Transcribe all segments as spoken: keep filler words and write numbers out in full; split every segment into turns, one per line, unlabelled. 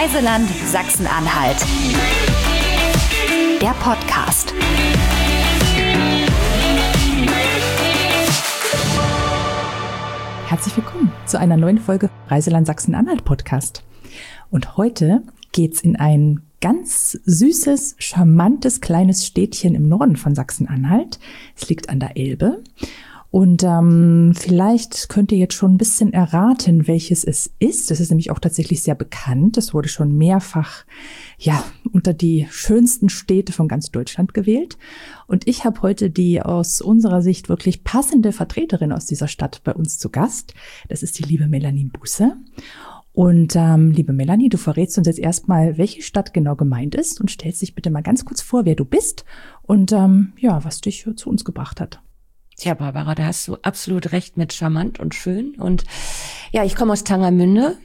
Reiseland Sachsen-Anhalt. Der Podcast.
Herzlich willkommen zu einer neuen Folge Reiseland Sachsen-Anhalt Podcast. Und heute geht's in ein ganz süßes, charmantes, kleines Städtchen im Norden von Sachsen-Anhalt. Es liegt an der Elbe. Und ähm, vielleicht könnt ihr jetzt schon ein bisschen erraten, welches es ist. Es ist nämlich auch tatsächlich sehr bekannt. Es wurde schon mehrfach ja unter die schönsten Städte von ganz Deutschland gewählt. Und ich habe heute die aus unserer Sicht wirklich passende Vertreterin aus dieser Stadt bei uns zu Gast. Das ist die liebe Melanie Busse. Und ähm, liebe Melanie, du verrätst uns jetzt erstmal, welche Stadt genau gemeint ist und stellst dich bitte mal ganz kurz vor, wer du bist und ähm, ja, was dich zu uns gebracht hat.
Tja, Barbara, da hast du absolut recht mit charmant und schön. Und ja, ich komme aus Tangermünde.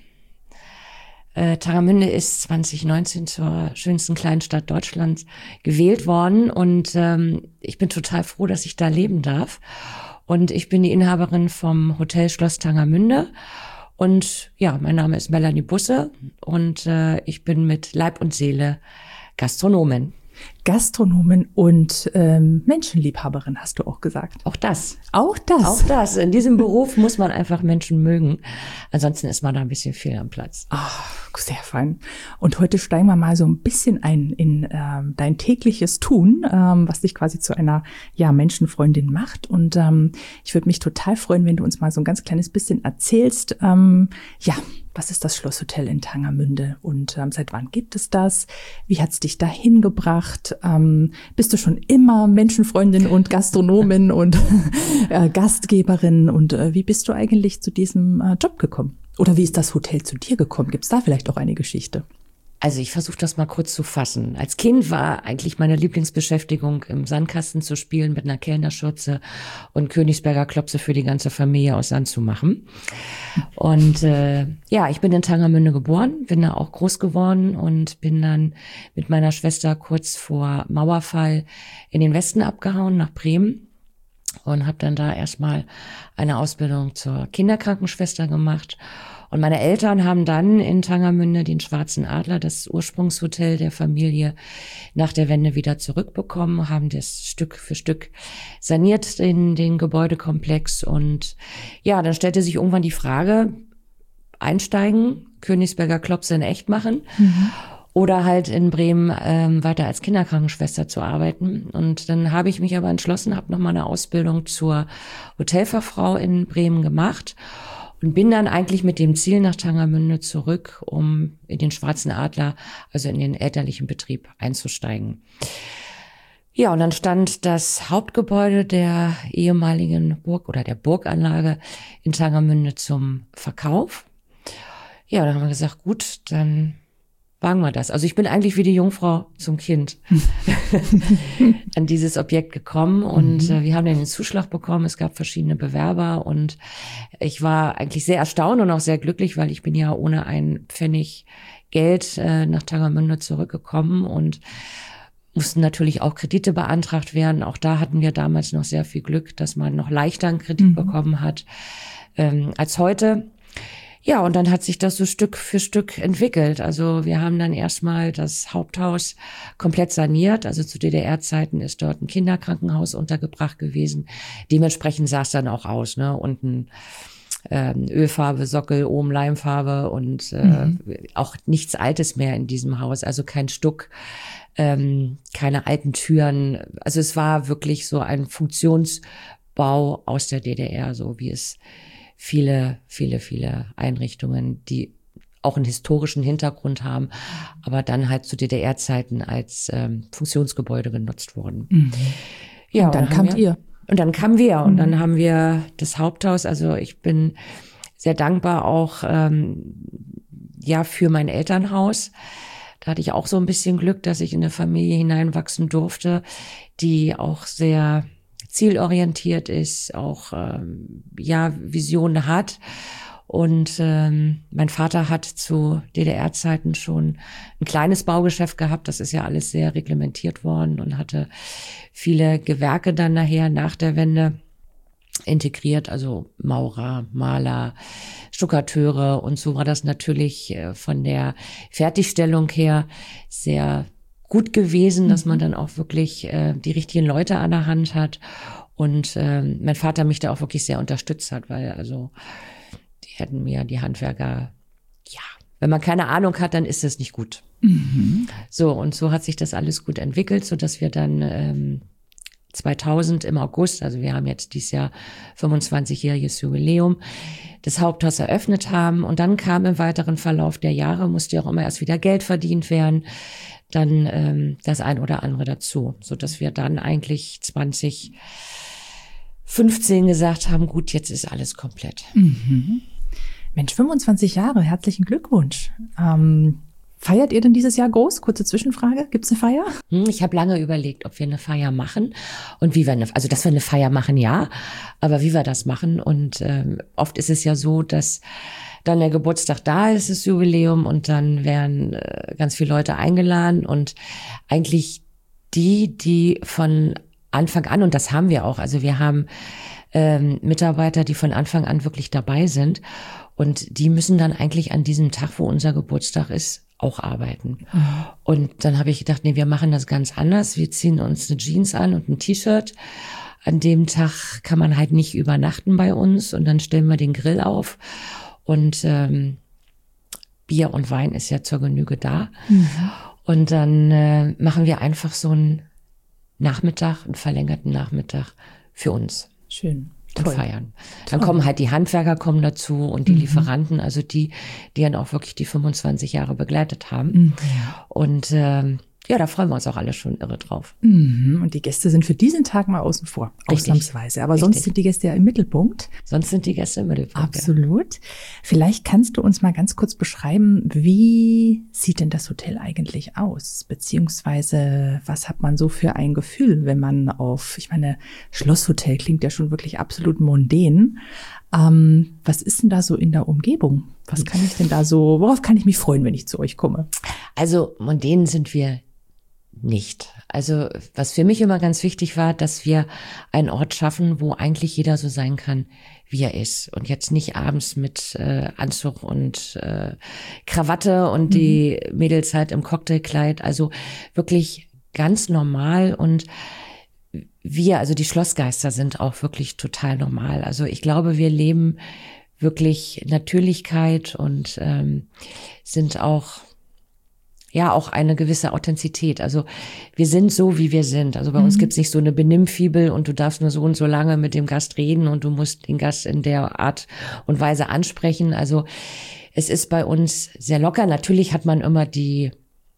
Äh, Tangermünde ist zwanzig neunzehn zur schönsten kleinen Stadt Deutschlands gewählt worden. Und ähm, ich bin total froh, dass ich da leben darf. Und ich bin die Inhaberin vom Hotel Schloss Tangermünde. Und ja, mein Name ist Melanie Busse und äh, ich bin mit Leib und Seele Gastronomin.
Gastronomin und ähm, Menschenliebhaberin, hast du auch gesagt.
Auch das.
Auch das?
Auch das. In diesem Beruf muss man einfach Menschen mögen. Ansonsten ist man da ein bisschen fehl am Platz.
Ach, sehr fein. Und heute steigen wir mal so ein bisschen ein in ähm, dein tägliches Tun, ähm, was dich quasi zu einer ja Menschenfreundin macht. Und ähm, ich würde mich total freuen, wenn du uns mal so ein ganz kleines bisschen erzählst, ähm, ja, was ist das Schlosshotel in Tangermünde und ähm, seit wann gibt es das? Wie hat's dich dahin gebracht? Ähm, bist du schon immer Menschenfreundin und Gastronomin und äh, Gastgeberin? Und äh, wie bist du eigentlich zu diesem äh, Job gekommen? Oder wie ist das Hotel zu dir gekommen? Gibt's da vielleicht auch eine Geschichte?
Also ich versuche das mal kurz zu fassen. Als Kind war eigentlich meine Lieblingsbeschäftigung, im Sandkasten zu spielen mit einer Kellnerschürze und Königsberger Klopse für die ganze Familie aus Sand zu machen. Und äh, ja, ich bin in Tangermünde geboren, bin da auch groß geworden und bin dann mit meiner Schwester kurz vor Mauerfall in den Westen abgehauen, nach Bremen. Und habe dann da erstmal eine Ausbildung zur Kinderkrankenschwester gemacht. Und meine Eltern haben dann in Tangermünde den Schwarzen Adler, das Ursprungshotel der Familie, nach der Wende wieder zurückbekommen, haben das Stück für Stück saniert, den, den Gebäudekomplex. Und ja, dann stellte sich irgendwann die Frage, einsteigen, Königsberger Klopse in echt machen. Mhm. Oder halt in Bremen ähm, weiter als Kinderkrankenschwester zu arbeiten. Und dann habe ich mich aber entschlossen, habe nochmal eine Ausbildung zur Hotelfachfrau in Bremen gemacht und bin dann eigentlich mit dem Ziel nach Tangermünde zurück, um in den Schwarzen Adler, also in den elterlichen Betrieb einzusteigen. Ja, und dann stand das Hauptgebäude der ehemaligen Burg oder der Burganlage in Tangermünde zum Verkauf. Ja, dann haben wir gesagt, gut, dann wagen wir das. Also ich bin eigentlich wie die Jungfrau zum Kind an dieses Objekt gekommen und mhm. äh, wir haben dann den Zuschlag bekommen. Es gab verschiedene Bewerber und ich war eigentlich sehr erstaunt und auch sehr glücklich, weil ich bin ja ohne einen Pfennig Geld äh, nach Tangermünde zurückgekommen und mussten natürlich auch Kredite beantragt werden. Auch da hatten wir damals noch sehr viel Glück, dass man noch leichter einen Kredit mhm. bekommen hat ähm, als heute. Ja, und dann hat sich das so Stück für Stück entwickelt. Also wir haben dann erstmal das Haupthaus komplett saniert. Also zu D D R-Zeiten ist dort ein Kinderkrankenhaus untergebracht gewesen. Dementsprechend sah es dann auch aus, ne? Unten ähm, Ölfarbe, Sockel, oben Leimfarbe und äh, mhm. auch nichts Altes mehr in diesem Haus. Also kein Stuck, ähm, keine alten Türen. Also es war wirklich so ein Funktionsbau aus der D D R, so wie es viele, viele, viele Einrichtungen, die auch einen historischen Hintergrund haben, aber dann halt zu D D R-Zeiten als ähm, Funktionsgebäude genutzt wurden.
Mhm.
Ja,
und dann
und
kamt ihr.
Und dann kamen wir
Mhm.
und dann haben wir das Haupthaus. Also ich bin sehr dankbar auch ähm, ja für mein Elternhaus. Da hatte ich auch so ein bisschen Glück, dass ich in eine Familie hineinwachsen durfte, die auch sehr zielorientiert ist, auch ähm, ja Visionen hat. Und ähm, mein Vater hat zu D D R-Zeiten schon ein kleines Baugeschäft gehabt. Das ist ja alles sehr reglementiert worden und hatte viele Gewerke dann nachher nach der Wende. integriert, also Maurer, Maler, Stuckateure, und so war das natürlich von der Fertigstellung her sehr gut gewesen, dass man dann auch wirklich äh, die richtigen Leute an der Hand hat, und äh, mein Vater mich da auch wirklich sehr unterstützt hat, weil also die hätten mir die Handwerker, ja, wenn man keine Ahnung hat, dann ist es nicht gut. Mhm. So, und so hat sich das alles gut entwickelt, so dass wir dann ähm, zweitausend im August, also wir haben jetzt dieses Jahr fünfundzwanzigjähriges Jubiläum, das Haupthaus eröffnet haben, und dann kam im weiteren Verlauf der Jahre, musste ja auch immer erst wieder Geld verdient werden, dann ähm, das ein oder andere dazu, so dass wir dann eigentlich zwanzig fünfzehn gesagt haben, gut, jetzt ist alles komplett.
Mhm. Mensch, fünfundzwanzig Jahre, herzlichen Glückwunsch. Ähm, feiert ihr denn dieses Jahr groß? Kurze Zwischenfrage, gibt's eine Feier?
Ich habe lange überlegt, ob wir eine Feier machen und wie wir eine, also dass wir eine Feier machen, ja, aber wie wir das machen, und ähm, oft ist es ja so, dass dann der Geburtstag da ist, das Jubiläum, und dann werden äh, ganz viele Leute eingeladen, und eigentlich die, die von Anfang an, und das haben wir auch, also wir haben ähm, Mitarbeiter, die von Anfang an wirklich dabei sind, und die müssen dann eigentlich an diesem Tag, wo unser Geburtstag ist, auch arbeiten. Mhm. Und dann habe ich gedacht, nee, wir machen das ganz anders. Wir ziehen uns eine Jeans an und ein T-Shirt. An dem Tag kann man halt nicht übernachten bei uns, und dann stellen wir den Grill auf, und ähm, Bier und Wein ist ja zur Genüge da. Mhm. Und dann äh, machen wir einfach so einen Nachmittag, einen verlängerten Nachmittag für uns.
Schön.
Und
Toll.
feiern. Dann Toll. Kommen halt die Handwerker kommen dazu und die mhm. Lieferanten, also die, die dann auch wirklich die fünfundzwanzig Jahre begleitet haben. Mhm. Und ähm, ja, da freuen wir uns auch alle schon irre drauf.
Mhm. Und die Gäste sind für diesen Tag mal außen vor,
Richtig.
Ausnahmsweise. Aber
Richtig.
sonst sind die Gäste ja im Mittelpunkt.
Sonst sind die Gäste im Mittelpunkt.
Absolut. Ja. Vielleicht kannst du uns mal ganz kurz beschreiben, wie sieht denn das Hotel eigentlich aus? Beziehungsweise, was hat man so für ein Gefühl, wenn man auf, ich meine, Schlosshotel klingt ja schon wirklich absolut mondän. Ähm, was ist denn da so in der Umgebung? Was kann ich denn da so, worauf kann ich mich freuen, wenn ich zu euch komme?
Also mondän sind wir nicht. Also was für mich immer ganz wichtig war, dass wir einen Ort schaffen, wo eigentlich jeder so sein kann, wie er ist. Und jetzt nicht abends mit äh, Anzug und äh, Krawatte und mhm. die Mädels halt im Cocktailkleid. Also wirklich ganz normal, und wir, also die Schlossgeister, sind auch wirklich total normal. Also ich glaube, wir leben wirklich Natürlichkeit und ähm, sind auch ja auch eine gewisse Authentizität. Also wir sind so, wie wir sind. Also bei mhm. uns gibt's nicht so eine Benimmfibel und du darfst nur so und so lange mit dem Gast reden und du musst den Gast in der Art und Weise ansprechen. Also es ist bei uns sehr locker. Natürlich hat man immer die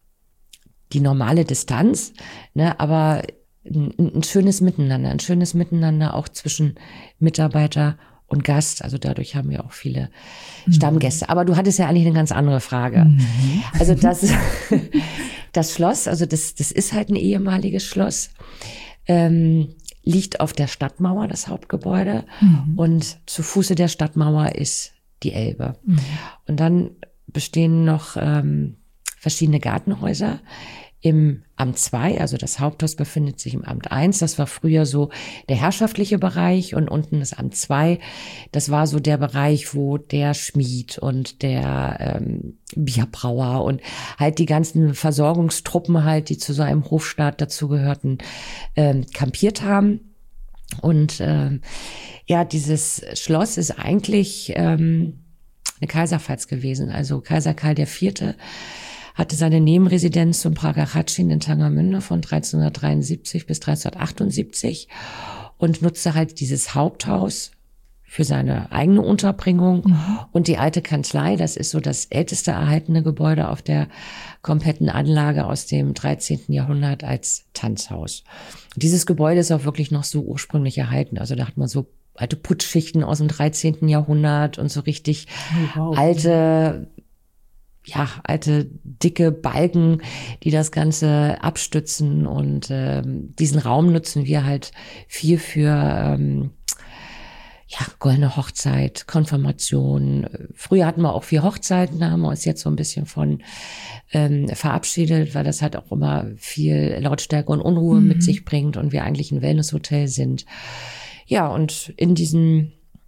die normale Distanz, ne, aber ein, ein schönes Miteinander, ein schönes Miteinander auch zwischen Mitarbeiter und Gast. Also dadurch haben wir auch viele mhm. Stammgäste. Aber du hattest ja eigentlich eine ganz andere Frage. Mhm. Also das, das Schloss, also das, das ist halt ein ehemaliges Schloss, ähm, liegt auf der Stadtmauer, das Hauptgebäude. Mhm. Und zu Fuße der Stadtmauer ist die Elbe. Mhm. Und dann bestehen noch ähm, verschiedene Gartenhäuser im Amt zwei, also das Haupthaus befindet sich im Amt eins. Das war früher so der herrschaftliche Bereich, und unten das Amt zwei. Das war so der Bereich, wo der Schmied und der ähm, Bierbrauer und halt die ganzen Versorgungstruppen halt, die zu so einem Hofstaat dazugehörten, ähm, kampiert haben. Und ähm, ja, dieses Schloss ist eigentlich ähm, eine Kaiserpfalz gewesen. Also Kaiser Karl der Vierte hatte seine Nebenresidenz zum Prager Hradschin in Tangermünde von dreizehnhundertdreiundsiebzig bis dreizehnhundertachtundsiebzig und nutzte halt dieses Haupthaus für seine eigene Unterbringung. Mhm. Und die alte Kanzlei, das ist so das älteste erhaltene Gebäude auf der kompletten Anlage aus dem dreizehnten Jahrhundert als Tanzhaus. Und dieses Gebäude ist auch wirklich noch so ursprünglich erhalten. Also da hat man so alte Putzschichten aus dem dreizehnten Jahrhundert und so richtig oh, wow. alte ja, alte, dicke Balken, die das Ganze abstützen, und ähm, diesen Raum nutzen wir halt viel für ähm, ja, goldene Hochzeit, Konfirmation. Früher hatten wir auch vier Hochzeiten, da haben wir uns jetzt so ein bisschen von ähm, verabschiedet, weil das halt auch immer viel Lautstärke und Unruhe mhm. mit sich bringt und wir eigentlich ein Wellnesshotel sind. Ja, und in diesem,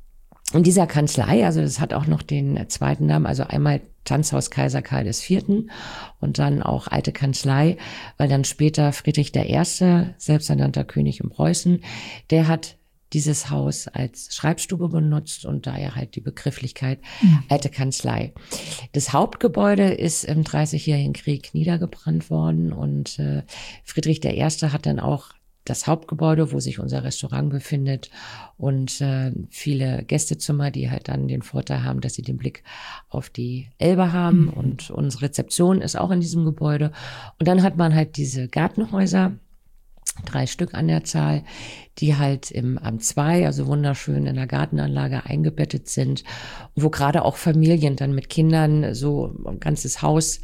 in dieser Kanzlei, also das hat auch noch den zweiten Namen, also einmal Tanzhaus Kaiser Karl der Vierte und dann auch Alte Kanzlei, weil dann später Friedrich der Erste, selbsternannter König in Preußen, der hat dieses Haus als Schreibstube benutzt und daher halt die Begrifflichkeit mhm. Alte Kanzlei. Das Hauptgebäude ist im Dreißigjährigen Krieg niedergebrannt worden und äh, Friedrich der Erste hat dann auch das Hauptgebäude, wo sich unser Restaurant befindet und äh, viele Gästezimmer, die halt dann den Vorteil haben, dass sie den Blick auf die Elbe haben mhm. und unsere Rezeption ist auch in diesem Gebäude. Und dann hat man halt diese Gartenhäuser, drei Stück an der Zahl, die halt im Amt zwei, also wunderschön in der Gartenanlage eingebettet sind, wo gerade auch Familien dann mit Kindern so ein ganzes Haus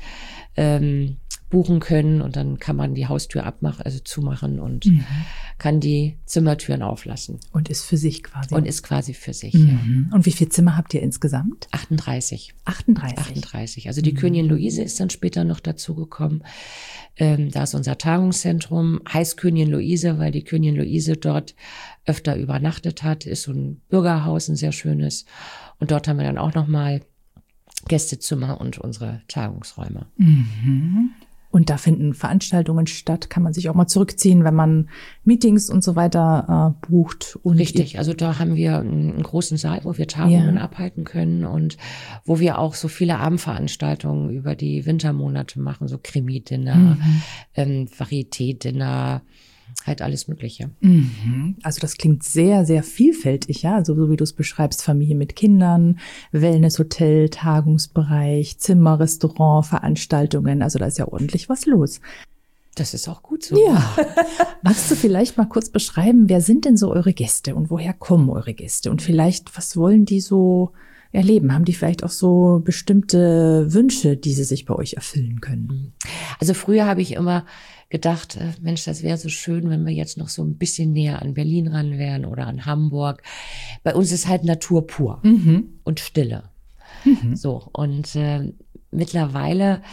ähm, buchen können und dann kann man die Haustür abmachen, also zumachen und mhm. kann die Zimmertüren auflassen.
Und ist für sich quasi.
Und ist quasi für sich,
mhm.
ja.
Und wie viele Zimmer habt ihr insgesamt?
achtunddreißig.
achtunddreißig?
achtunddreißig. Also die
mhm.
Königin Luise ist dann später noch dazugekommen. Ähm, da ist unser Tagungszentrum, heißt Königin Luise, weil die Königin Luise dort öfter übernachtet hat, ist so ein Bürgerhaus, ein sehr schönes. Und dort haben wir dann auch nochmal Gästezimmer und unsere Tagungsräume.
Mhm. Und da finden Veranstaltungen statt, kann man sich auch mal zurückziehen, wenn man Meetings und so weiter äh, bucht. Und
richtig, also da haben wir einen, einen großen Saal, wo wir Tagungen
ja.
abhalten können und wo wir auch so viele Abendveranstaltungen über die Wintermonate machen, so Krimi-Dinner, mhm. ähm, Varieté-Dinner, halt alles Mögliche.
Mhm. Also das klingt sehr, sehr vielfältig, ja, also so wie du es beschreibst, Familie mit Kindern, Wellnesshotel, Tagungsbereich, Zimmer, Restaurant, Veranstaltungen, also da ist ja ordentlich was los.
Das ist auch gut so.
Ja. Magst du vielleicht mal kurz beschreiben, wer sind denn so eure Gäste und woher kommen eure Gäste und vielleicht, was wollen die so erleben? Haben die vielleicht auch so bestimmte Wünsche, die sie sich bei euch erfüllen können?
Also früher habe ich immer gedacht, Mensch, das wäre so schön, wenn wir jetzt noch so ein bisschen näher an Berlin ran wären oder an Hamburg. Bei uns ist halt Natur pur mhm. und Stille. Mhm. So, und äh, mittlerweile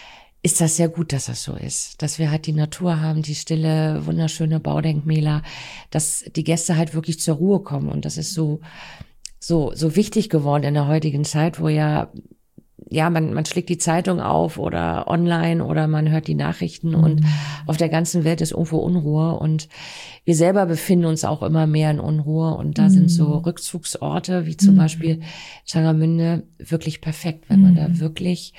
ist das sehr gut, dass das so ist, dass wir halt die Natur haben, die Stille, wunderschöne Baudenkmäler, dass die Gäste halt wirklich zur Ruhe kommen. Und das ist so so so wichtig geworden in der heutigen Zeit, wo ja ja, man, man schlägt die Zeitung auf oder online oder man hört die Nachrichten mhm. und auf der ganzen Welt ist irgendwo Unruhe und wir selber befinden uns auch immer mehr in Unruhe und da mhm. sind so Rückzugsorte wie zum mhm. Beispiel Tangermünde wirklich perfekt, wenn man mhm. da wirklich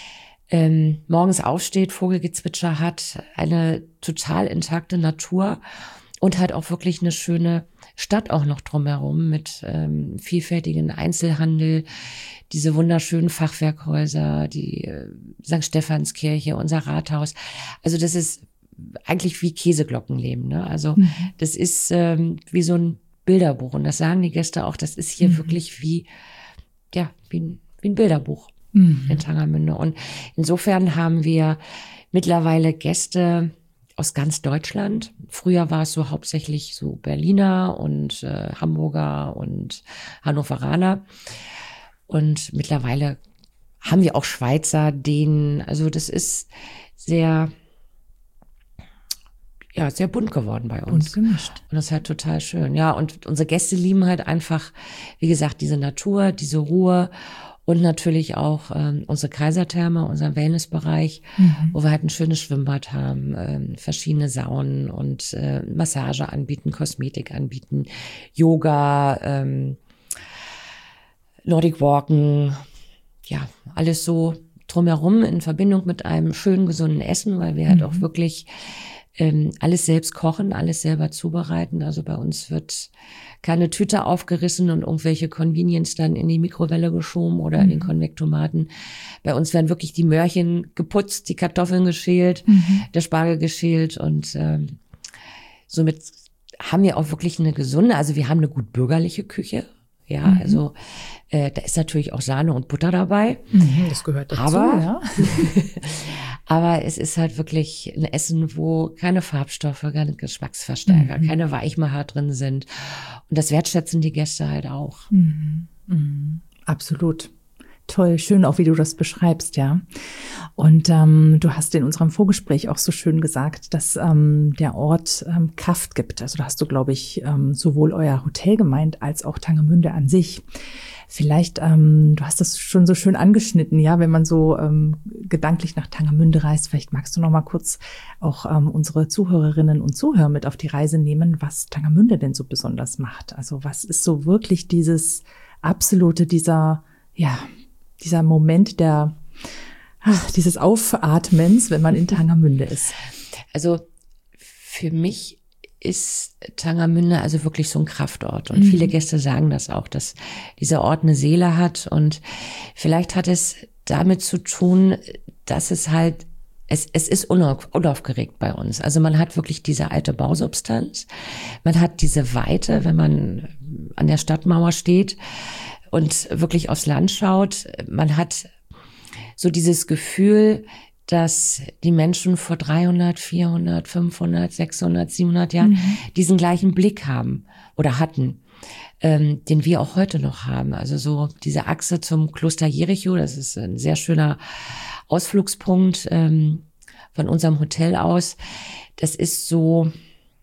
ähm, morgens aufsteht, Vogelgezwitscher hat, eine total intakte Natur und halt auch wirklich eine schöne Stadt auch noch drumherum mit ähm, vielfältigen Einzelhandel, diese wunderschönen Fachwerkhäuser, die äh, Sankt Stephanskirche, unser Rathaus. Also das ist eigentlich wie Käseglockenleben, ne? Also mhm. das ist ähm, wie so ein Bilderbuch und das sagen die Gäste auch, das ist hier mhm. wirklich wie, ja, wie ein, wie ein Bilderbuch mhm. in Tangermünde. Und insofern haben wir mittlerweile Gäste aus ganz Deutschland. Früher war es so hauptsächlich so Berliner und äh, Hamburger und Hannoveraner. Und mittlerweile haben wir auch Schweizer, Dänen. Also das ist sehr, ja, sehr bunt geworden bei uns.
Bunt gemischt.
Und das ist halt total schön. Ja, und unsere Gäste lieben halt einfach, wie gesagt, diese Natur, diese Ruhe. Und natürlich auch ähm, unsere Kaisertherme, unseren Wellnessbereich, mhm. wo wir halt ein schönes Schwimmbad haben, ähm, verschiedene Saunen und äh, Massage anbieten, Kosmetik anbieten, Yoga, ähm, Nordic Walken, ja, alles so drumherum in Verbindung mit einem schönen, gesunden Essen, weil wir mhm. halt auch wirklich ähm, alles selbst kochen, alles selber zubereiten. Also bei uns wird keine Tüte aufgerissen und irgendwelche Convenience dann in die Mikrowelle geschoben oder mhm. in den Konvektomaten. Bei uns werden wirklich die Möhrchen geputzt, die Kartoffeln geschält, mhm. der Spargel geschält und ähm, somit haben wir auch wirklich eine gesunde, also wir haben eine gut bürgerliche Küche. Ja, mhm. also äh, da ist natürlich auch Sahne und Butter dabei.
Mhm, das gehört dazu,
aber,
ja.
aber es ist halt wirklich ein Essen, wo keine Farbstoffe, keine Geschmacksverstärker, mhm. keine Weichmacher drin sind. Und das wertschätzen die Gäste halt auch.
Mhm. Mhm. Absolut. toll, schön auch, wie du das beschreibst, ja. Und ähm, du hast in unserem Vorgespräch auch so schön gesagt, dass ähm, der Ort ähm, Kraft gibt. Also da hast du, glaube ich, ähm, sowohl euer Hotel gemeint als auch Tangermünde an sich. Vielleicht, ähm, du hast das schon so schön angeschnitten, ja, wenn man so ähm, gedanklich nach Tangermünde reist. Vielleicht magst du noch mal kurz auch ähm, unsere Zuhörerinnen und Zuhörer mit auf die Reise nehmen, was Tangermünde denn so besonders macht. Also was ist so wirklich dieses absolute, dieser, ja, dieser Moment der, ach, dieses Aufatmens, wenn man in Tangermünde ist?
Also für mich ist Tangermünde also wirklich so ein Kraftort. Und mhm. viele Gäste sagen das auch, dass dieser Ort eine Seele hat. Und vielleicht hat es damit zu tun, dass es halt, es, es ist unauf, unaufgeregt bei uns. Also man hat wirklich diese alte Bausubstanz. Man hat diese Weite, wenn man an der Stadtmauer steht und wirklich aufs Land schaut. Man hat so dieses Gefühl, dass die Menschen vor dreihundert, vierhundert, fünfhundert, sechshundert, siebenhundert Jahren mhm. diesen gleichen Blick haben oder hatten, ähm, den wir auch heute noch haben. Also so diese Achse zum Kloster Jericho, das ist ein sehr schöner Ausflugspunkt ähm, von unserem Hotel aus. Das ist so,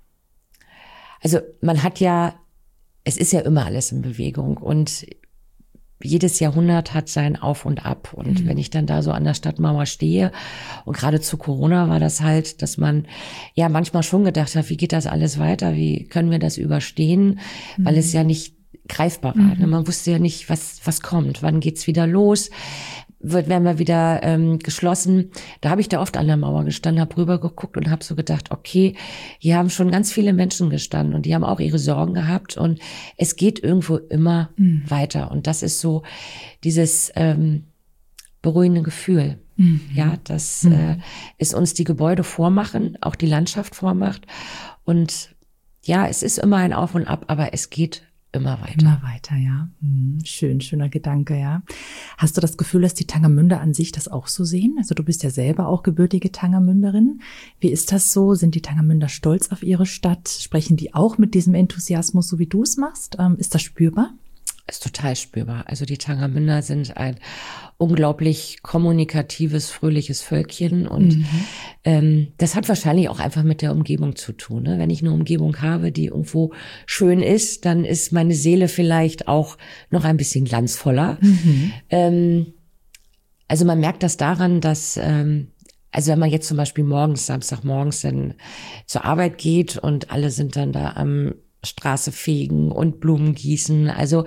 also man hat ja, es ist ja immer alles in Bewegung und jedes Jahrhundert hat sein Auf und Ab. Und mhm. wenn ich dann da so an der Stadtmauer stehe, und gerade zu Corona war das halt, dass man ja manchmal schon gedacht hat, wie geht das alles weiter? Wie können wir das überstehen? Mhm. Weil es ja nicht greifbar war. Mhm. Man wusste ja nicht, was was kommt. Wann geht's wieder los? Wird, werden wir wieder ähm, geschlossen. Da habe ich da oft an der Mauer gestanden, habe rüber geguckt und habe so gedacht, okay, hier haben schon ganz viele Menschen gestanden und die haben auch ihre Sorgen gehabt und es geht irgendwo immer mhm. weiter. Und das ist so dieses ähm, beruhigende Gefühl, mhm. ja, dass mhm. äh, es uns die Gebäude vormachen, auch die Landschaft vormacht. Und ja, es ist immer ein Auf und Ab, aber es geht immer weiter.
Immer weiter, ja. Hm, schön, schöner Gedanke, ja. Hast du das Gefühl, dass die Tangermünder an sich das auch so sehen? Also du bist ja selber auch gebürtige Tangermünderin. Wie ist das so? Sind die Tangermünder stolz auf ihre Stadt? Sprechen die auch mit diesem Enthusiasmus, so wie du es machst? Ähm, ist das spürbar?
Ist total spürbar. Also die Tangermünder sind ein unglaublich kommunikatives, fröhliches Völkchen und mhm. ähm, das hat wahrscheinlich auch einfach mit der Umgebung zu tun. Ne? Wenn ich eine Umgebung habe, die irgendwo schön ist, dann ist meine Seele vielleicht auch noch ein bisschen glanzvoller. Mhm. Ähm, also man merkt das daran, dass ähm, also wenn man jetzt zum Beispiel morgens, Samstagmorgens dann zur Arbeit geht und alle sind dann da am Straße fegen und Blumen gießen. Also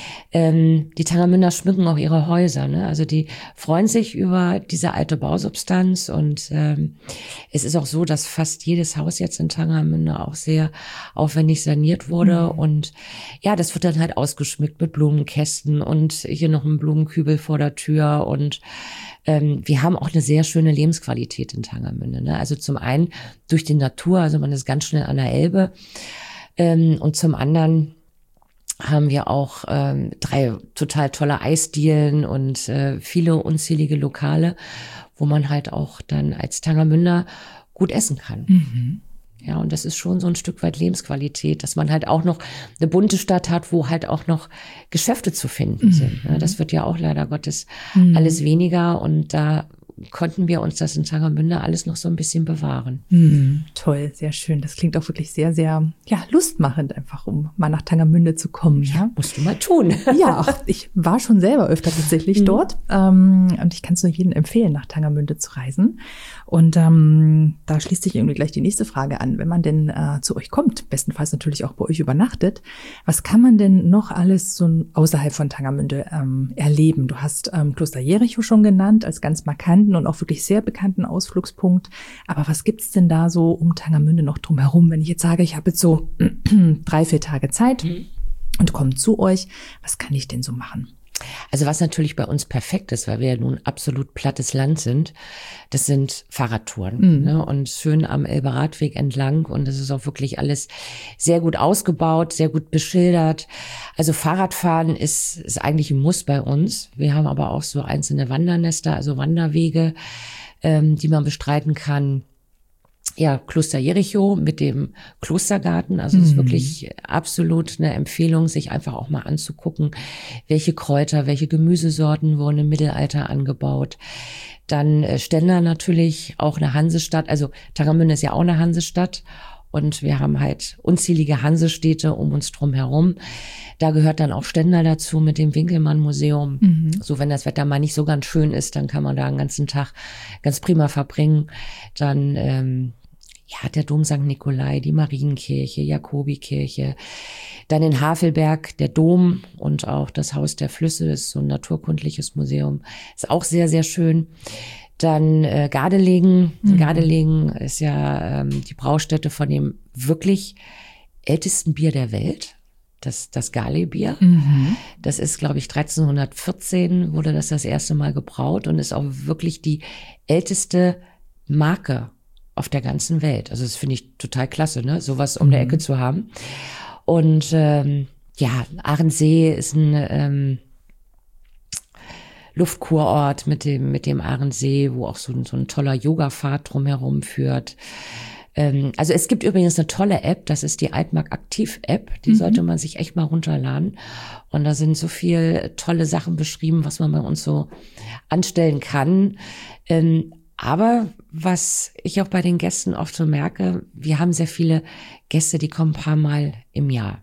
ähm, die Tangermünder schmücken auch ihre Häuser. Ne? Also die freuen sich über diese alte Bausubstanz und ähm, es ist auch so, dass fast jedes Haus jetzt in Tangermünde auch sehr aufwendig saniert wurde. Mhm. Und ja, das wird dann halt ausgeschmückt mit Blumenkästen und hier noch ein Blumenkübel vor der Tür und ähm, wir haben auch eine sehr schöne Lebensqualität in Tangermünde. Ne? Also zum einen durch die Natur, also man ist ganz schnell an der Elbe. Ähm, und zum anderen haben wir auch ähm, drei total tolle Eisdielen und äh, viele unzählige Lokale, wo man halt auch dann als Tangermünder gut essen kann. Mhm. Ja, und das ist schon so ein Stück weit Lebensqualität, dass man halt auch noch eine bunte Stadt hat, wo halt auch noch Geschäfte zu finden mhm. sind. Ja, das wird ja auch leider Gottes mhm. alles weniger und da konnten wir uns das in Tangermünde alles noch so ein bisschen bewahren.
Mm, toll, sehr schön. Das klingt auch wirklich sehr, sehr ja lustmachend, einfach um mal nach Tangermünde zu kommen. Ja, ja?
Musst du mal tun.
Ja, auch ich war schon selber öfter tatsächlich mhm. dort ähm, und ich kann es nur jedem empfehlen, nach Tangermünde zu reisen. Und ähm, da schließt sich irgendwie gleich die nächste Frage an. Wenn man denn äh, zu euch kommt, bestenfalls natürlich auch bei euch übernachtet, was kann man denn noch alles so außerhalb von Tangermünde ähm, erleben? Du hast ähm, Kloster Jericho schon genannt als ganz markanten und auch wirklich sehr bekannten Ausflugspunkt. Aber was gibt's denn da so um Tangermünde noch drumherum? Wenn ich jetzt sage, ich habe jetzt so drei, vier Tage Zeit mhm. und komme zu euch, was kann ich denn so machen?
Also was natürlich bei uns perfekt ist, weil wir ja nun absolut plattes Land sind, das sind Fahrradtouren. Mhm. Ne? Und schön am Elbe-Radweg entlang und das ist auch wirklich alles sehr gut ausgebaut, sehr gut beschildert. Also Fahrradfahren ist, ist eigentlich ein Muss bei uns. Wir haben aber auch so einzelne Wandernester, also Wanderwege, ähm, die man bestreiten kann. ja, Kloster Jericho mit dem Klostergarten. Also es ist wirklich absolut eine Empfehlung, sich einfach auch mal anzugucken, welche Kräuter, welche Gemüsesorten wurden im Mittelalter angebaut. Dann äh, Stendal natürlich, auch eine Hansestadt. Also Tangermünde ist ja auch eine Hansestadt. Und wir haben halt unzählige Hansestädte um uns drum herum. Da gehört dann auch Stendal dazu mit dem Winkelmann-Museum. Mhm. So, wenn das Wetter mal nicht so ganz schön ist, dann kann man da einen ganzen Tag ganz prima verbringen. Dann ähm, ja, der Dom Sankt Nikolai, die Marienkirche, Jakobikirche. Dann in Havelberg der Dom und auch das Haus der Flüsse, das ist so ein naturkundliches Museum. Ist auch sehr, sehr schön. Dann äh, Gardelegen. Mhm. Gardelegen ist ja ähm, die Braustätte von dem wirklich ältesten Bier der Welt, das, das Garle-Bier. Mhm. Das ist, glaube ich, dreizehnhundertvierzehn wurde das das erste Mal gebraut und ist auch wirklich die älteste Marke auf der ganzen Welt. Also das finde ich total klasse, ne, sowas um mhm. der Ecke zu haben. Und ähm, ja, Ahrensee ist ein ähm, Luftkurort mit dem mit dem Ahrensee, wo auch so, so ein toller Yoga-Pfad drumherum führt. Ähm, also es gibt übrigens eine tolle App, das ist die Altmark Aktiv-App, die mhm. sollte man sich echt mal runterladen. Und da sind so viel tolle Sachen beschrieben, was man bei uns so anstellen kann. Ähm, aber was ich auch bei den Gästen oft so merke, wir haben sehr viele Gäste, die kommen ein paar Mal im Jahr.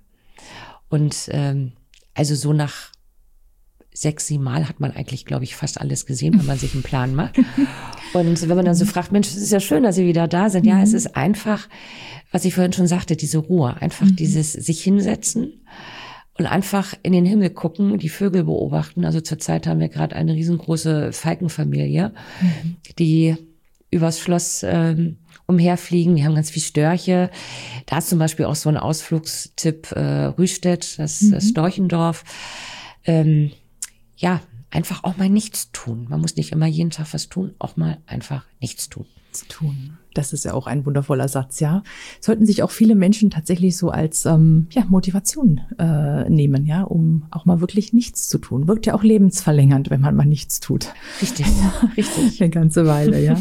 Und ähm, also so nach sechs, sieben Mal hat man eigentlich, glaube ich, fast alles gesehen, wenn man sich einen Plan macht. Und wenn man dann so fragt, Mensch, es ist ja schön, dass Sie wieder da sind. Ja, es ist einfach, was ich vorhin schon sagte, diese Ruhe. Einfach mhm. dieses sich hinsetzen und einfach in den Himmel gucken, die Vögel beobachten. Also zurzeit haben wir gerade eine riesengroße Falkenfamilie, mhm. die übers Schloss ähm, umherfliegen. Wir haben ganz viel Störche. Da ist zum Beispiel auch so ein Ausflugstipp äh, Rüstedt, das, mhm. das Storchendorf. Ähm, ja, einfach auch mal nichts tun. Man muss nicht immer jeden Tag was tun, auch mal einfach nichts tun.
Nichts tun. Das ist ja auch ein wundervoller Satz, ja. Sollten sich auch viele Menschen tatsächlich so als ähm, ja, Motivation äh, nehmen, ja, um auch mal wirklich nichts zu tun. Wirkt ja auch lebensverlängernd, wenn man mal nichts tut.
Richtig, ja, richtig.
Eine ganze Weile, ja.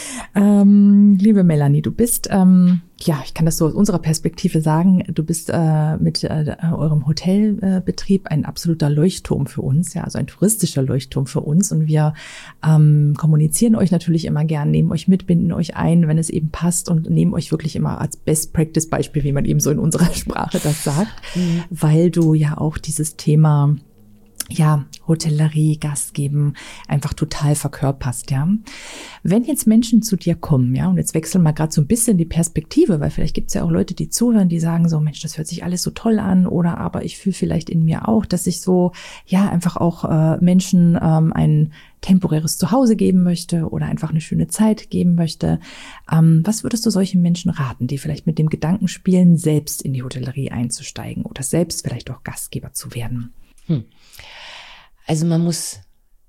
ähm, liebe Melanie, du bist, ähm, ja, ich kann das so aus unserer Perspektive sagen, du bist äh, mit äh, eurem Hotelbetrieb äh, ein absoluter Leuchtturm für uns, ja, also ein touristischer Leuchtturm für uns. Und wir ähm, kommunizieren euch natürlich immer gern, nehmen euch mit, binden euch ein, wenn es eben passt und nehmen euch wirklich immer als Best-Practice-Beispiel, wie man eben so in unserer Sprache das sagt, mhm. weil du ja auch dieses Thema ja, Hotellerie, Gastgeben einfach total verkörperst, ja. Wenn jetzt Menschen zu dir kommen, ja, und jetzt wechseln wir gerade so ein bisschen die Perspektive, weil vielleicht gibt es ja auch Leute, die zuhören, die sagen so, Mensch, das hört sich alles so toll an, oder aber ich fühle vielleicht in mir auch, dass ich so, ja, einfach auch äh, Menschen ähm, ein temporäres Zuhause geben möchte oder einfach eine schöne Zeit geben möchte. Ähm, was würdest du solchen Menschen raten, die vielleicht mit dem Gedanken spielen, selbst in die Hotellerie einzusteigen oder selbst vielleicht auch Gastgeber zu werden?
Hm. Also man muss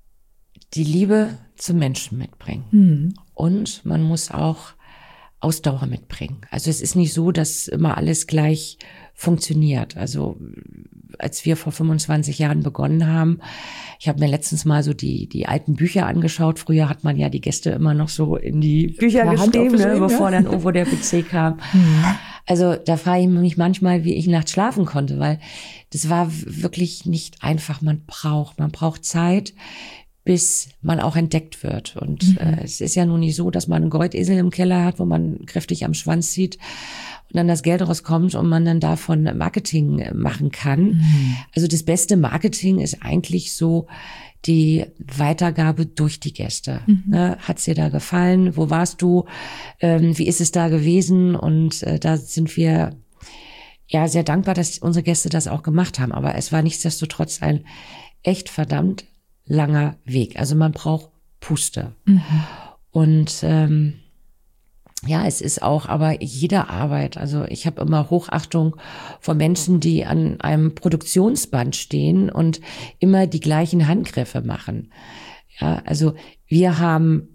die Liebe zum Menschen mitbringen. Mhm. Und man muss auch Ausdauer mitbringen. Also es ist nicht so, dass immer alles gleich funktioniert. Also als wir vor fünfundzwanzig Jahren begonnen haben, ich habe mir letztens mal so die die alten Bücher angeschaut. Früher hat man ja die Gäste immer noch so in die Bücher ja, geschrieben, ne, bevor dann irgendwo der P C kam. Mhm. Also da frage ich mich manchmal, wie ich nachts schlafen konnte, weil das war wirklich nicht einfach. Man braucht, man braucht Zeit, bis man auch entdeckt wird. Und mhm. äh, es ist ja nun nicht so, dass man einen Goldesel im Keller hat, wo man kräftig am Schwanz zieht und dann das Geld rauskommt und man dann davon Marketing machen kann. Mhm. Also das beste Marketing ist eigentlich so die Weitergabe durch die Gäste. Mhm. Ne, hat's dir da gefallen? Wo warst du? Ähm, wie ist es da gewesen? Und äh, da sind wir ja sehr dankbar, dass unsere Gäste das auch gemacht haben. Aber es war nichtsdestotrotz ein echt verdammt langer Weg. Also man braucht Puste. Mhm. Und ähm, ja, es ist auch aber jede Arbeit. Also ich habe immer Hochachtung vor Menschen, die an einem Produktionsband stehen und immer die gleichen Handgriffe machen. Ja, also wir haben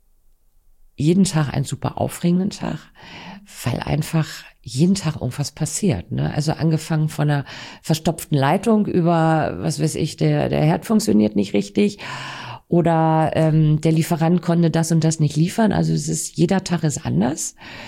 jeden Tag einen super aufregenden Tag, weil einfach jeden Tag irgendwas passiert. Ne? Also angefangen von einer verstopften Leitung über, was weiß ich, der der Herd funktioniert nicht richtig. Oder ähm, der Lieferant konnte das und das nicht liefern. Also es ist, jeder Tag ist anders.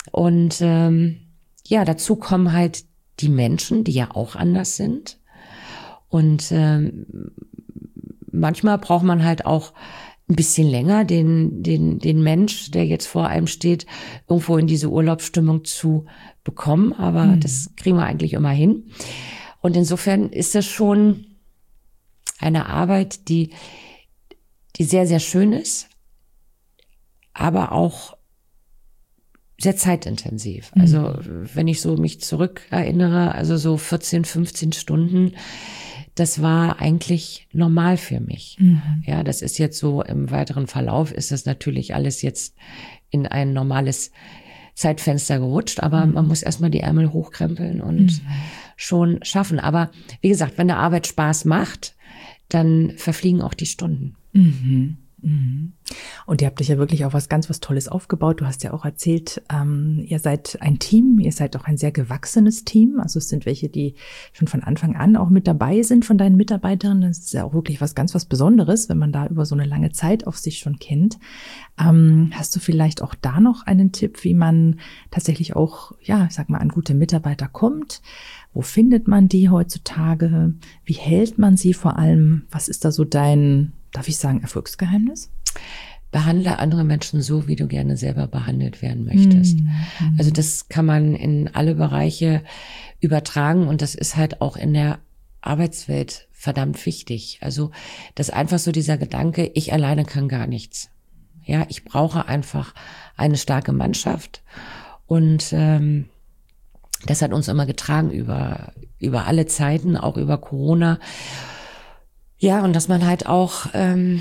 Und ähm, ja, dazu kommen halt die Menschen, die ja auch anders sind. Und ähm, manchmal braucht man halt auch ein bisschen länger, den, den, den Mensch, der jetzt vor einem steht, irgendwo in diese Urlaubsstimmung zu bekommen. Aber mhm. das kriegen wir eigentlich immer hin. Und insofern ist das schon eine Arbeit, die, die sehr, sehr schön ist, aber auch sehr zeitintensiv. Mhm. Also wenn ich so mich zurückerinnere, also so vierzehn, fünfzehn Stunden, das war eigentlich normal für mich. Mhm. Ja, das ist jetzt so im weiteren Verlauf ist das natürlich alles jetzt in ein normales Zeitfenster gerutscht, aber mhm. man muss erstmal die Ärmel hochkrempeln und mhm. schon schaffen. Aber wie gesagt, wenn eine Arbeit Spaß macht, dann verfliegen auch die Stunden.
Mhm. Und ihr habt euch ja wirklich auch was ganz was Tolles aufgebaut. Du hast ja auch erzählt, ähm, ihr seid ein Team, ihr seid auch ein sehr gewachsenes Team. Also es sind welche, die schon von Anfang an auch mit dabei sind von deinen Mitarbeiterinnen. Das ist ja auch wirklich was ganz was Besonderes, wenn man da über so eine lange Zeit auf sich schon kennt. Ähm, hast du vielleicht auch da noch einen Tipp, wie man tatsächlich auch, ja, ich sag mal, an gute Mitarbeiter kommt? Wo findet man die heutzutage? Wie hält man sie vor allem? Was ist da so dein, darf ich sagen, Erfolgsgeheimnis?
Behandle andere Menschen so, wie du gerne selber behandelt werden möchtest. Mhm. Also das kann man in alle Bereiche übertragen und das ist halt auch in der Arbeitswelt verdammt wichtig. Also das ist einfach so dieser Gedanke, ich alleine kann gar nichts. Ja, ich brauche einfach eine starke Mannschaft und ähm, das hat uns immer getragen über über alle Zeiten, auch über Corona. Ja, und dass man halt auch ähm,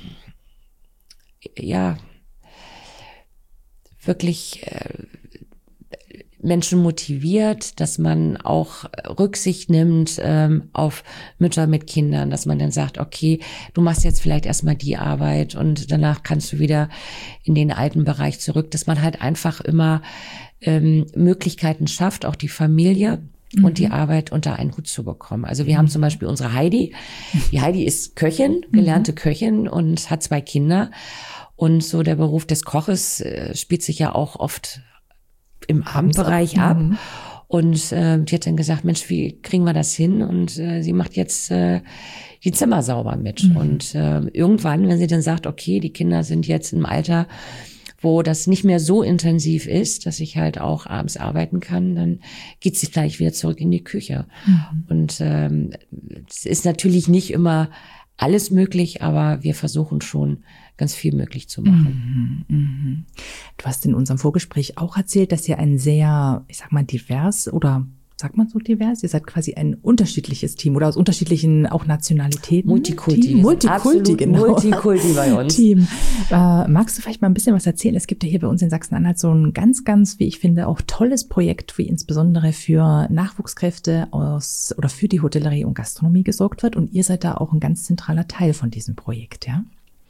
ja wirklich äh, Menschen motiviert, dass man auch Rücksicht nimmt ähm, auf Mütter mit Kindern, dass man dann sagt, okay, du machst jetzt vielleicht erstmal die Arbeit und danach kannst du wieder in den alten Bereich zurück, dass man halt einfach immer ähm, Möglichkeiten schafft, auch die Familie mhm. und die Arbeit unter einen Hut zu bekommen. Also wir mhm. haben zum Beispiel unsere Heidi. Die Heidi ist Köchin, gelernte mhm. Köchin und hat zwei Kinder. Und so der Beruf des Koches äh, spielt sich ja auch oft im Abendbereich ab. Mhm. Und äh, die hat dann gesagt, Mensch, wie kriegen wir das hin? Und äh, sie macht jetzt äh, die Zimmer sauber mit. Mhm. Und äh, irgendwann, wenn sie dann sagt, okay, die Kinder sind jetzt im Alter, wo das nicht mehr so intensiv ist, dass ich halt auch abends arbeiten kann, dann geht sie gleich wieder zurück in die Küche. Mhm. Und ähm, es ist natürlich nicht immer alles möglich, aber wir versuchen schon ganz viel möglich zu machen.
Mhm, mh. Du hast in unserem Vorgespräch auch erzählt, dass ihr ein sehr, ich sag mal, divers oder sagt man so divers? Ihr seid quasi ein unterschiedliches Team oder aus unterschiedlichen auch Nationalitäten.
Multikulti.
Multikulti, genau.
Multikulti bei uns.
Team. Äh, magst du vielleicht mal ein bisschen was erzählen? Es gibt ja hier bei uns in Sachsen-Anhalt so ein ganz, ganz, wie ich finde, auch tolles Projekt, wie insbesondere für Nachwuchskräfte aus oder für die Hotellerie und Gastronomie gesorgt wird. Und ihr seid da auch ein ganz zentraler Teil von diesem Projekt, ja?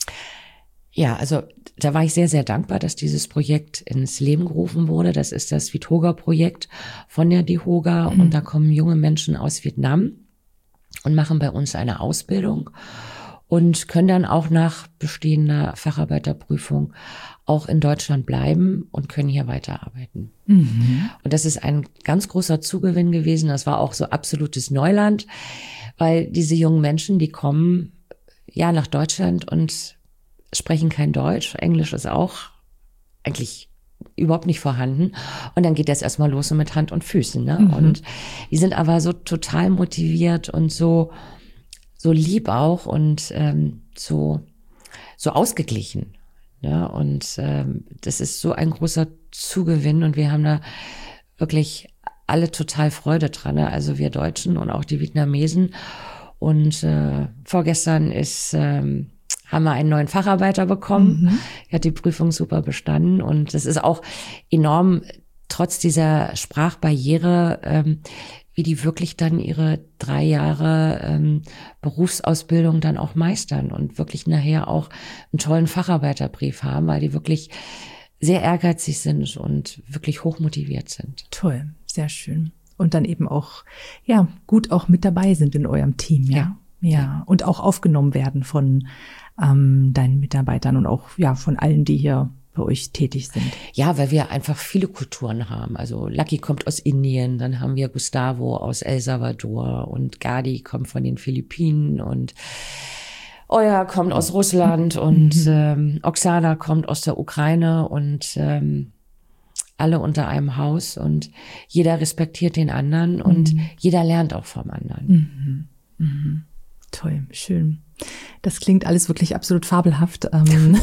Ja, also da war ich sehr, sehr dankbar, dass dieses Projekt ins Leben gerufen wurde. Das ist das Vithoga-Projekt von der DEHOGA mhm. und da kommen junge Menschen aus Vietnam und machen bei uns eine Ausbildung und können dann auch nach bestehender Facharbeiterprüfung auch in Deutschland bleiben und können hier weiterarbeiten. Mhm. Und das ist ein ganz großer Zugewinn gewesen. Das war auch so absolutes Neuland, weil diese jungen Menschen, die kommen ja nach Deutschland und sprechen kein Deutsch, Englisch ist auch eigentlich überhaupt nicht vorhanden. Und dann geht das erstmal los so mit Hand und Füßen. Ne? Mhm. Und die sind aber so total motiviert und so so lieb auch und ähm, so so ausgeglichen. Ja? Und ähm, das ist so ein großer Zugewinn und wir haben da wirklich alle total Freude dran. Ne? Also wir Deutschen und auch die Vietnamesen. Und äh, vorgestern ist ähm, haben wir einen neuen Facharbeiter bekommen. Mhm. Er hat die Prüfung super bestanden und das ist auch enorm, trotz dieser Sprachbarriere, ähm, wie die wirklich dann ihre drei Jahre ähm, Berufsausbildung dann auch meistern und wirklich nachher auch einen tollen Facharbeiterbrief haben, weil die wirklich sehr ehrgeizig sind und wirklich hochmotiviert sind.
Toll, sehr schön. Und dann eben auch, ja, gut auch mit dabei sind in eurem Team, ja? Ja. Ja, und auch aufgenommen werden von ähm, deinen Mitarbeitern und auch ja von allen, die hier bei euch tätig sind.
Ja, weil wir einfach viele Kulturen haben. Also Lucky kommt aus Indien, dann haben wir Gustavo aus El Salvador und Gadi kommt von den Philippinen und Euer kommt aus Russland und mhm. ähm, Oksana kommt aus der Ukraine und ähm, alle unter einem Haus und jeder respektiert den anderen und mhm. jeder lernt auch vom anderen.
Mhm. Mhm. Toll, schön. Das klingt alles wirklich absolut fabelhaft. Ähm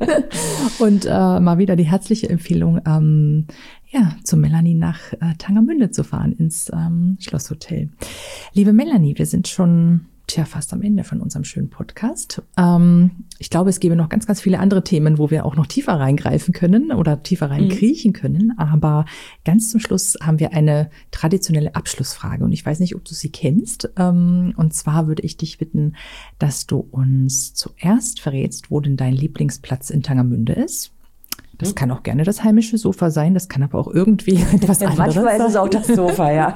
und äh, mal wieder die herzliche Empfehlung, ähm, ja, zu Melanie nach äh, Tangermünde zu fahren, ins ähm, Schlosshotel. Liebe Melanie, wir sind schon tja, fast am Ende von unserem schönen Podcast. Ähm, ich glaube, es gäbe noch ganz, ganz viele andere Themen, wo wir auch noch tiefer reingreifen können oder tiefer reinkriechen mhm. können. Aber ganz zum Schluss haben wir eine traditionelle Abschlussfrage. Und ich weiß nicht, ob du sie kennst. Ähm, und zwar würde ich dich bitten, dass du uns zuerst verrätst, wo denn dein Lieblingsplatz in Tangermünde ist. Das kann auch gerne das heimische Sofa sein, das kann aber auch irgendwie etwas anderes sein.
Manchmal ist es auch das Sofa, ja.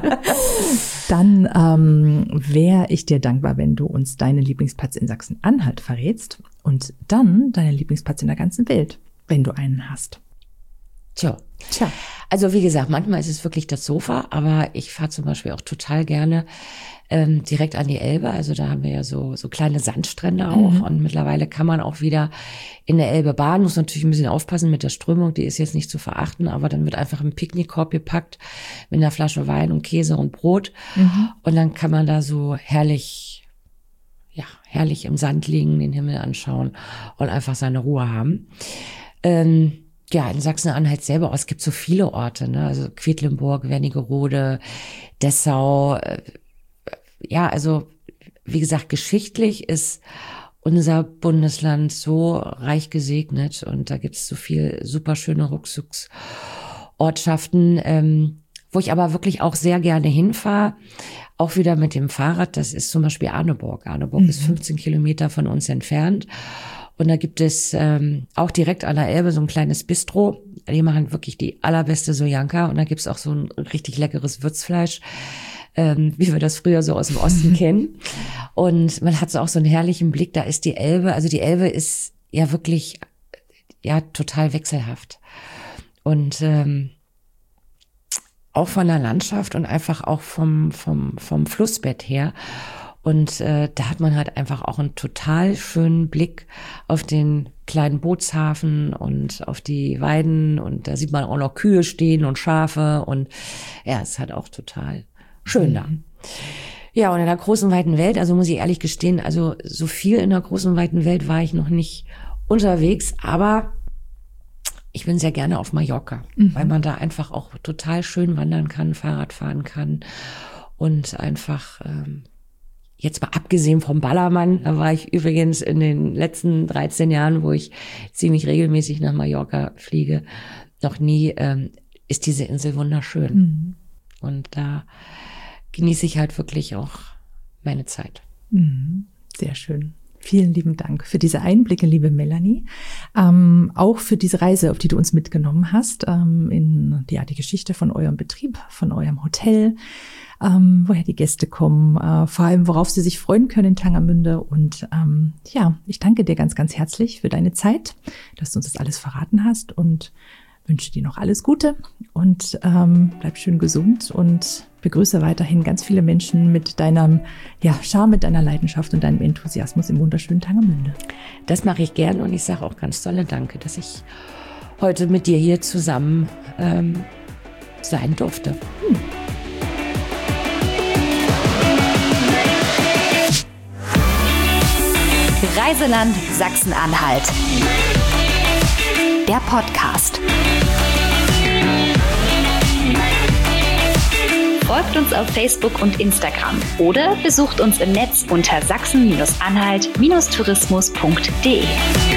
Dann ähm, wäre ich dir dankbar, wenn du uns deinen Lieblingsplatz in Sachsen-Anhalt verrätst und dann deinen Lieblingsplatz in der ganzen Welt, wenn du einen hast.
Tja.
Tja.
Also wie gesagt, manchmal ist es wirklich das Sofa, aber ich fahre zum Beispiel auch total gerne ähm, direkt an die Elbe. Also da haben wir ja so so kleine Sandstrände auch mhm. und mittlerweile kann man auch wieder in der Elbe baden. Muss natürlich ein bisschen aufpassen mit der Strömung, die ist jetzt nicht zu verachten, aber dann wird einfach ein Picknickkorb gepackt mit einer Flasche Wein und Käse und Brot mhm. und dann kann man da so herrlich, ja herrlich im Sand liegen, den Himmel anschauen und einfach seine Ruhe haben. Ähm, Ja, in Sachsen-Anhalt selber, es gibt so viele Orte, ne? Also Quedlinburg, Wernigerode, Dessau. Äh, ja, also wie gesagt, geschichtlich ist unser Bundesland so reich gesegnet und da gibt es so viel super schöne Rückzugsortschaften, ähm, wo ich aber wirklich auch sehr gerne hinfahre. Auch wieder mit dem Fahrrad, das ist zum Beispiel Arneburg. Arneburg mhm. ist fünfzehn Kilometer von uns entfernt. Und da gibt es ähm, auch direkt an der Elbe so ein kleines Bistro. Die machen wirklich die allerbeste Sojanka. Und da gibt's auch so ein richtig leckeres Würzfleisch, ähm, wie wir das früher so aus dem Osten kennen. Und man hat so auch so einen herrlichen Blick. Da ist die Elbe. Also die Elbe ist ja wirklich ja total wechselhaft. Und ähm, auch von der Landschaft und einfach auch vom vom vom Flussbett her. Und äh, da hat man halt einfach auch einen total schönen Blick auf den kleinen Bootshafen und auf die Weiden. Und da sieht man auch noch Kühe stehen und Schafe. Und ja, es ist halt auch total schön da. Mhm. Ja, und in der großen, weiten Welt, also muss ich ehrlich gestehen, also so viel in der großen, weiten Welt war ich noch nicht unterwegs. Aber ich bin sehr gerne auf Mallorca, mhm. weil man da einfach auch total schön wandern kann, Fahrrad fahren kann und einfach... Ähm, Jetzt mal abgesehen vom Ballermann, da war ich übrigens in den letzten dreizehn Jahren, wo ich ziemlich regelmäßig nach Mallorca fliege, noch nie, ähm, ist diese Insel wunderschön. Mhm. Und da genieße ich halt wirklich auch meine Zeit.
Mhm. Sehr schön. Vielen lieben Dank für diese Einblicke, liebe Melanie. Ähm, auch für diese Reise, auf die du uns mitgenommen hast, ähm, in ja, die Geschichte von eurem Betrieb, von eurem Hotel, ähm, woher die Gäste kommen, äh, vor allem worauf sie sich freuen können in Tangermünde. Und ähm, ja, ich danke dir ganz, ganz herzlich für deine Zeit, dass du uns das alles verraten hast und wünsche dir noch alles Gute und ähm, bleib schön gesund und begrüße weiterhin ganz viele Menschen mit deinem ja, Charme, mit deiner Leidenschaft und deinem Enthusiasmus im wunderschönen Tangermünde.
Das mache ich gern und ich sage auch ganz tolle Danke, dass ich heute mit dir hier zusammen ähm, sein durfte. Hm.
Reiseland Sachsen-Anhalt. Der Podcast. Folgt uns auf Facebook und Instagram oder besucht uns im Netz unter sachsen Anhalt Tourismus punkt de.